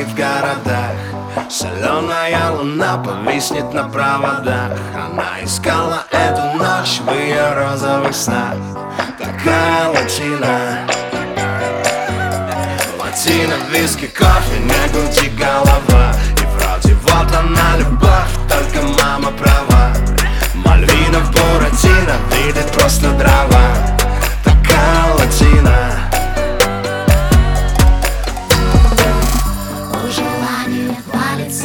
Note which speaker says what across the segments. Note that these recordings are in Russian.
Speaker 1: стоит в городах. Соленая луна повиснет на проводах. Она искала эту ночь в ее розовых снах. Такая латина, латина, виски, кофе, не гуди голова. И вроде вот она любовь, только мама права. Мальвина в Буратино видит просто дрова. Такая латина.
Speaker 2: У желания творится,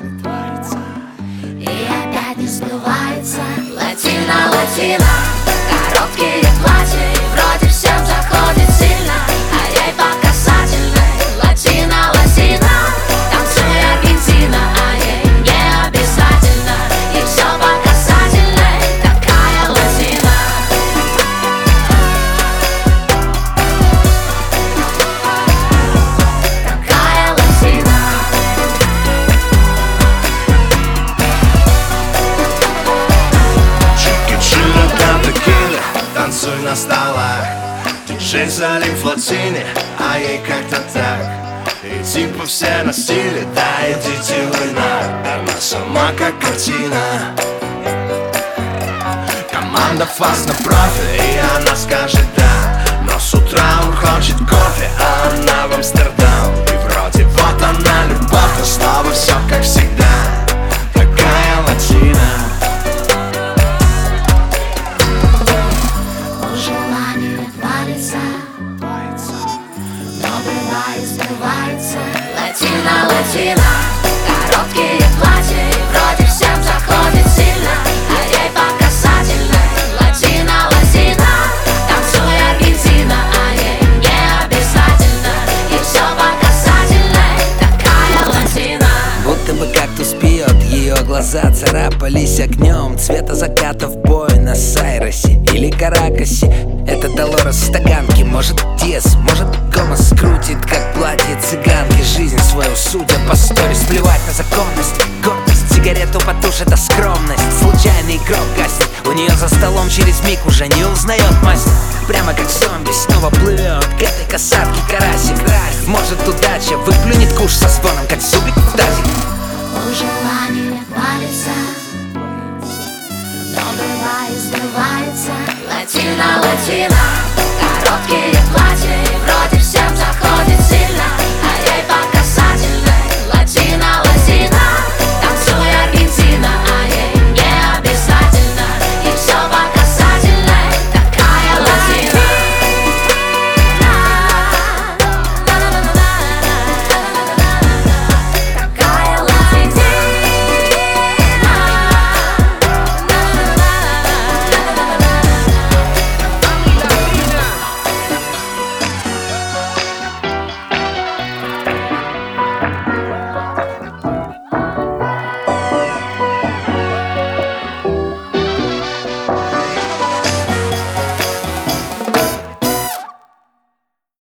Speaker 2: и опять не сбывается. Латина, латина, короткие платья, и вроде всем заходит сильно, а ей по касательной. Латина, латина, танцуй Аргентина, а ей не обязательно, и все по касательной. Такая латина. Такая латина.
Speaker 1: Чики-чили, там текила, танцуй на столах. Диджей залив в латине, а ей как-то так. И типа все на стиле, да идите вы на. Она сама как картина. Команда фаст на профи, и она скажет да. Но с утра он хочет кофе, а она в Амстердам. И вроде вот она любовь, но снова все как всегда. Такая латина.
Speaker 2: У желания творится, но бывает сбывается. Латина, латина, короткие платья, и вроде всем заходит сильно, а ей по касательной. Латина, латина, танцуй Аргентина, а ей не обязательно, и все по касательной. Такая латина.
Speaker 3: Будто бы кактус пьет, ее глаза царапались огнем цвета заката в Буэнос-Айресе или Каракасе. Это Долорес в стаканке, может Диас, может Гомес скрутит, как платье цыганки. Жизнь свою, судя по сторис, плевать на законность. Гордость, сигарету потушит, а скромность случайный игрок гаснет. У нее за столом через миг уже не узнает мастер. Прямо как зомби снова плывет к этой касатке карасик. Может удача выплюнет куш со звоном, как зубик в тазик.
Speaker 2: У желания творится, но бывает сбывается. Латина, латина, короткие платья,